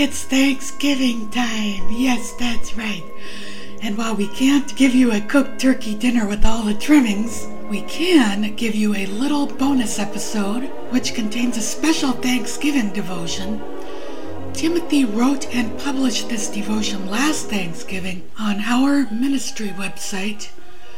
It's Thanksgiving time. Yes, that's right. And while we can't give you a cooked turkey dinner with all the trimmings, we can give you a little bonus episode which contains a special Thanksgiving devotion. Timothy wrote and published this devotion last Thanksgiving on our ministry website,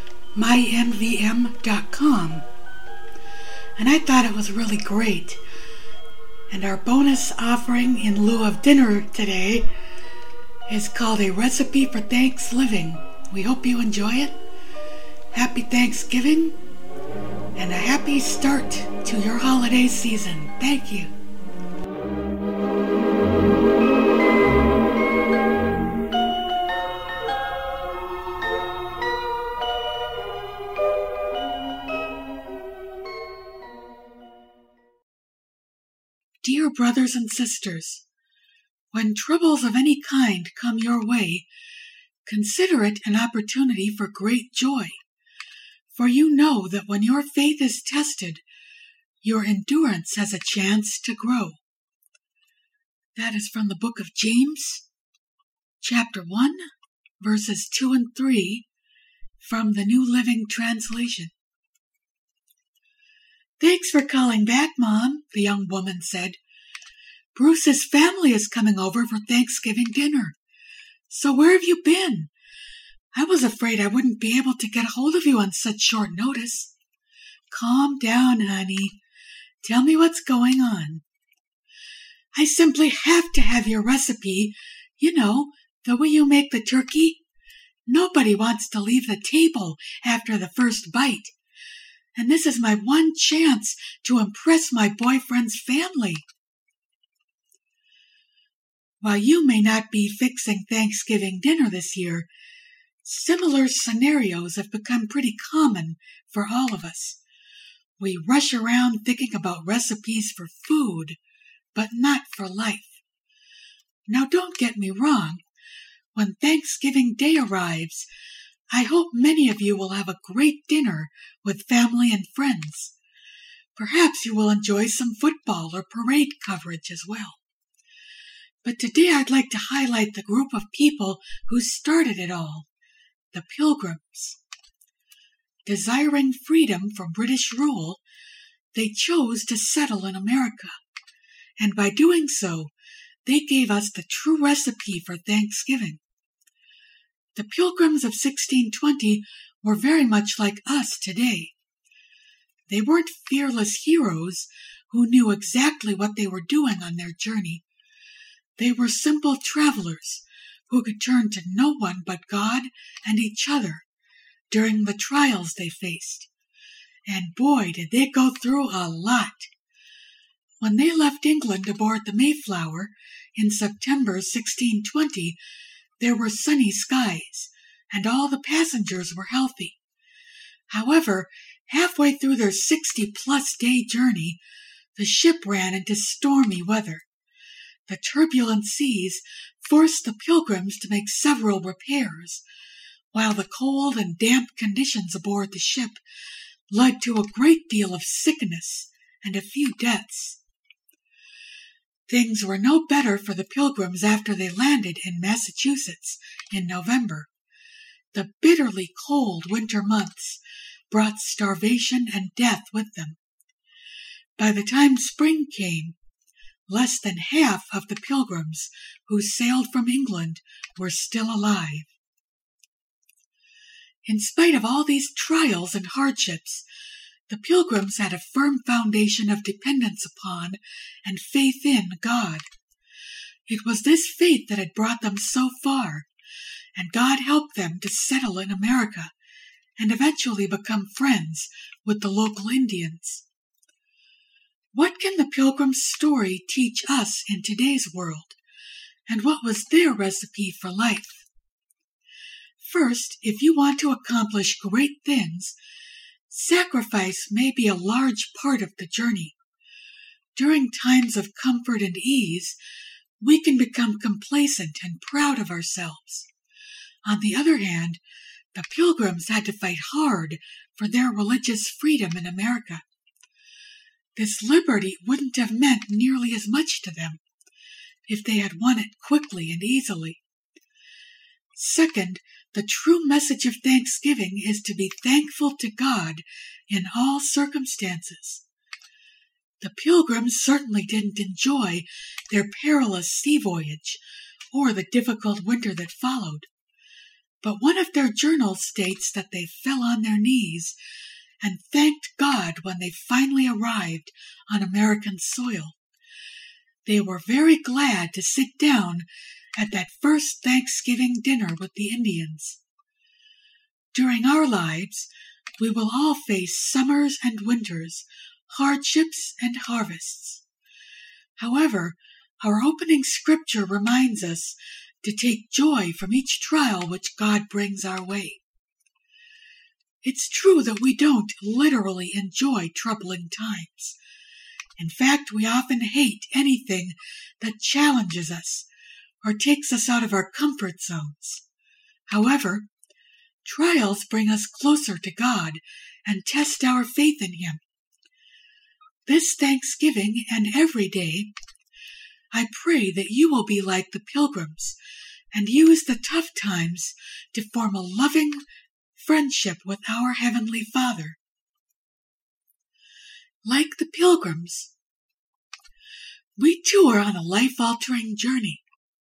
mymvm.com. And I thought it was really great. And our bonus offering in lieu of dinner today is called A Recipe for Thanks-Living. We hope you enjoy it. Happy Thanksgiving and a happy start to your holiday season. Thank you. Dear brothers and sisters, when troubles of any kind come your way, consider it an opportunity for great joy, for you know that when your faith is tested, your endurance has a chance to grow. That is from the book of James, chapter 1, verses 2 and 3, from the New Living Translation. Thanks for calling back, Mom, the young woman said. Bruce's family is coming over for Thanksgiving dinner. So where have you been? I was afraid I wouldn't be able to get a hold of you on such short notice. Calm down, honey. Tell me what's going on. I simply have to have your recipe. You know, the way you make the turkey. Nobody wants to leave the table after the first bite. And this is my one chance to impress my boyfriend's family. While you may not be fixing Thanksgiving dinner this year, similar scenarios have become pretty common for all of us. We rush around thinking about recipes for food, but not for life. Now don't get me wrong. When Thanksgiving Day arrives, I hope many of you will have a great dinner with family and friends. Perhaps you will enjoy some football or parade coverage as well. But today I'd like to highlight the group of people who started it all, the Pilgrims. Desiring freedom from British rule, they chose to settle in America, and by doing so, they gave us the true recipe for Thanksgiving. The Pilgrims of 1620 were very much like us today. They weren't fearless heroes who knew exactly what they were doing on their journey. They were simple travelers who could turn to no one but God and each other during the trials they faced. And boy, did they go through a lot. When they left England aboard the Mayflower in September 1620, there were sunny skies, and all the passengers were healthy. However, halfway through their 60-plus day journey, the ship ran into stormy weather. The turbulent seas forced the Pilgrims to make several repairs, while the cold and damp conditions aboard the ship led to a great deal of sickness and a few deaths. Things were no better for the Pilgrims after they landed in Massachusetts in November. The bitterly cold winter months brought starvation and death with them. By the time spring came, less than half of the Pilgrims who sailed from England were still alive. In spite of all these trials and hardships, the Pilgrims had a firm foundation of dependence upon and faith in God. It was this faith that had brought them so far, and God helped them to settle in America and eventually become friends with the local Indians. What can the Pilgrim's story teach us in today's world, and what was their recipe for life? First, if you want to accomplish great things, sacrifice may be a large part of the journey. During times of comfort and ease, we can become complacent and proud of ourselves. On the other hand, the Pilgrims had to fight hard for their religious freedom in America. This liberty wouldn't have meant nearly as much to them if they had won it quickly and easily. Second, the true message of Thanksgiving is to be thankful to God in all circumstances. The Pilgrims certainly didn't enjoy their perilous sea voyage or the difficult winter that followed, but one of their journals states that they fell on their knees and thanked God when they finally arrived on American soil. They were very glad to sit down at that first Thanksgiving dinner with the Indians. During our lives, we will all face summers and winters, hardships and harvests. However, our opening scripture reminds us to take joy from each trial which God brings our way. It's true that we don't literally enjoy troubling times. In fact, we often hate anything that challenges us or takes us out of our comfort zones. However, trials bring us closer to God and test our faith in Him. This Thanksgiving and every day, I pray that you will be like the Pilgrims and use the tough times to form a loving friendship with our Heavenly Father. Like the Pilgrims, we too are on a life-altering journey.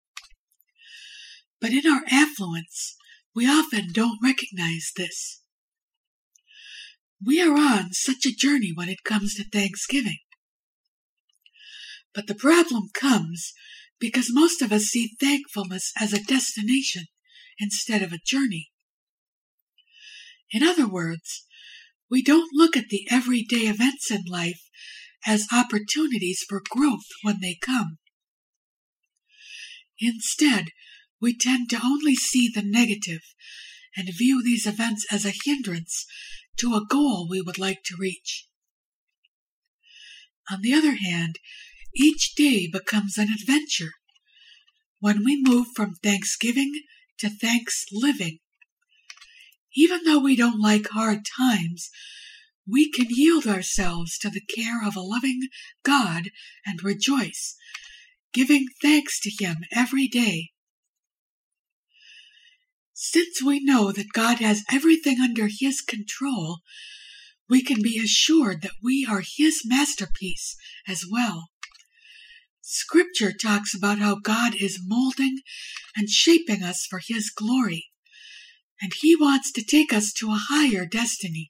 But in our affluence, we often don't recognize this. We are on such a journey when it comes to Thanksgiving. But the problem comes because most of us see thankfulness as a destination instead of a journey. In other words, we don't look at the everyday events in life as opportunities for growth when they come. Instead, we tend to only see the negative and view these events as a hindrance to a goal we would like to reach. On the other hand, each day becomes an adventure when we move from Thanksgiving to Thanks-living. Even though we don't like hard times, we can yield ourselves to the care of a loving God and rejoice, giving thanks to Him every day. Since we know that God has everything under His control, we can be assured that we are His masterpiece as well. Scripture talks about how God is molding and shaping us for His glory, and He wants to take us to a higher destiny.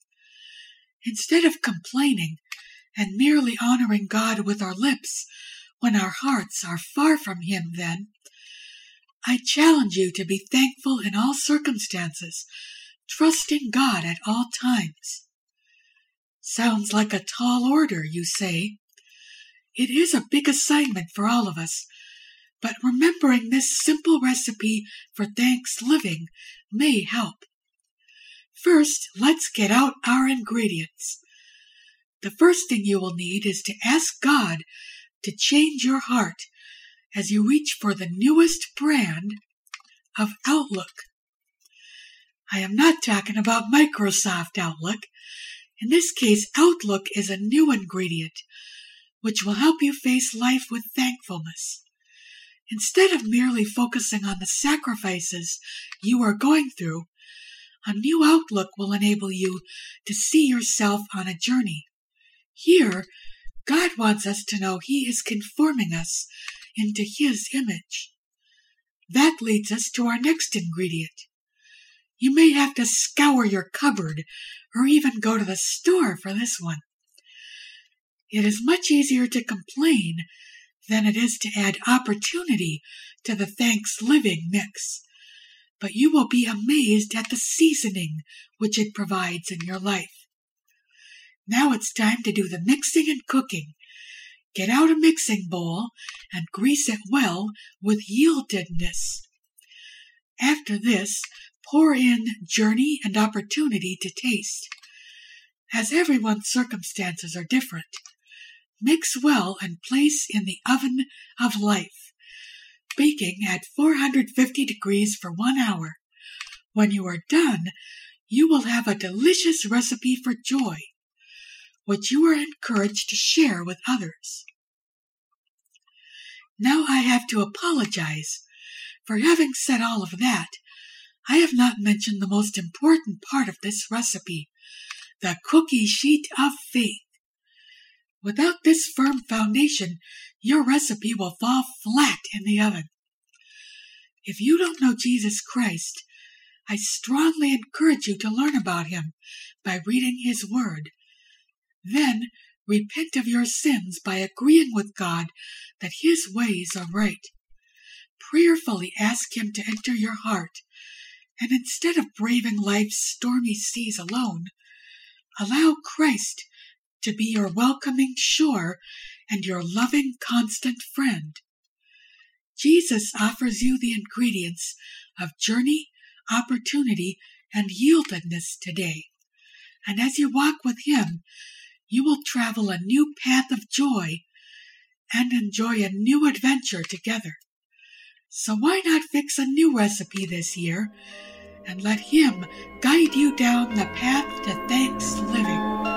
Instead of complaining and merely honoring God with our lips when our hearts are far from Him, then, I challenge you to be thankful in all circumstances, trusting God at all times. Sounds like a tall order, you say. It is a big assignment for all of us, but remembering this simple recipe for Thanks-living may help. First, let's get out our ingredients. The first thing you will need is to ask God to change your heart as you reach for the newest brand of Outlook. I am not talking about Microsoft Outlook. In this case, Outlook is a new ingredient which will help you face life with thankfulness. Instead of merely focusing on the sacrifices you are going through, a new outlook will enable you to see yourself on a journey. Here, God wants us to know He is conforming us into His image. That leads us to our next ingredient. You may have to scour your cupboard or even go to the store for this one. It is much easier to complain than it is to add opportunity to the Thanks-living mix. But you will be amazed at the seasoning which it provides in your life. Now it's time to do the mixing and cooking. Get out a mixing bowl and grease it well with yieldedness. After this, pour in journey and opportunity to taste. As everyone's circumstances are different, mix well and place in the oven of life, baking at 450 degrees for 1 hour. When you are done, you will have a delicious recipe for joy, which you are encouraged to share with others. Now I have to apologize. For having said all of that, I have not mentioned the most important part of this recipe, the cookie sheet of faith. Without this firm foundation, your recipe will fall flat in the oven. If you don't know Jesus Christ, I strongly encourage you to learn about him by reading his word. Then, repent of your sins by agreeing with God that his ways are right. Prayerfully ask him to enter your heart, and instead of braving life's stormy seas alone, allow Christ to be your welcoming shore and your loving constant friend. Jesus offers you the ingredients of journey, opportunity, and yieldedness today. And as you walk with him, you will travel a new path of joy and enjoy a new adventure together. So why not fix a new recipe this year and let him guide you down the path to thanks living?